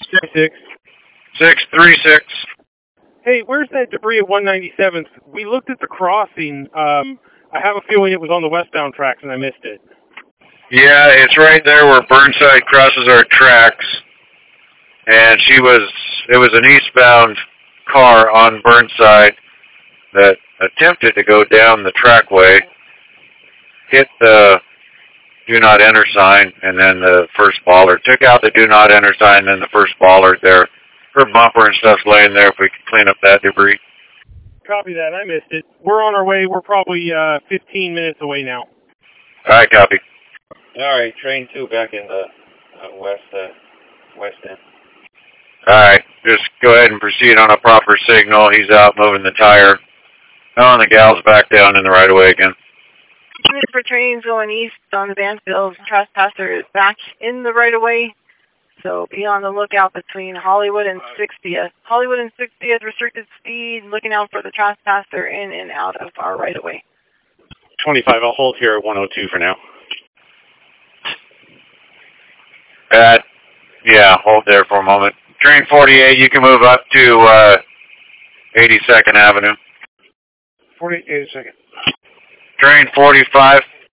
636. 636. Hey, where's that debris at 197th? We looked at the crossing. I have a feeling it was on the westbound tracks and I missed it. Yeah, it's right there where Burnside crosses our tracks. And it was an eastbound car on Burnside that attempted to go down the trackway, hit the do not enter sign, and then the first bollard. Took out the do not enter sign, and then the first bollard there. Her bumper and stuff's laying there if we can clean up that debris. Copy that. I missed it. We're on our way. We're probably 15 minutes away now. All right, copy. All right, train 2 back in the west end. All right, just go ahead and proceed on a proper signal. He's out moving the tire. Oh, and the gal's back down in the right-of-way again. For trains going east on the Banfield, trespasser is back in the right-of-way, so be on the lookout between Hollywood and 60th. Hollywood and 60th, restricted speed, looking out for the trespasser in and out of our right-of-way. 25, I'll hold here at 102 for now. Yeah, hold there for a moment. Train 48, you can move up to 82nd Avenue. 48, 82nd. Train 45,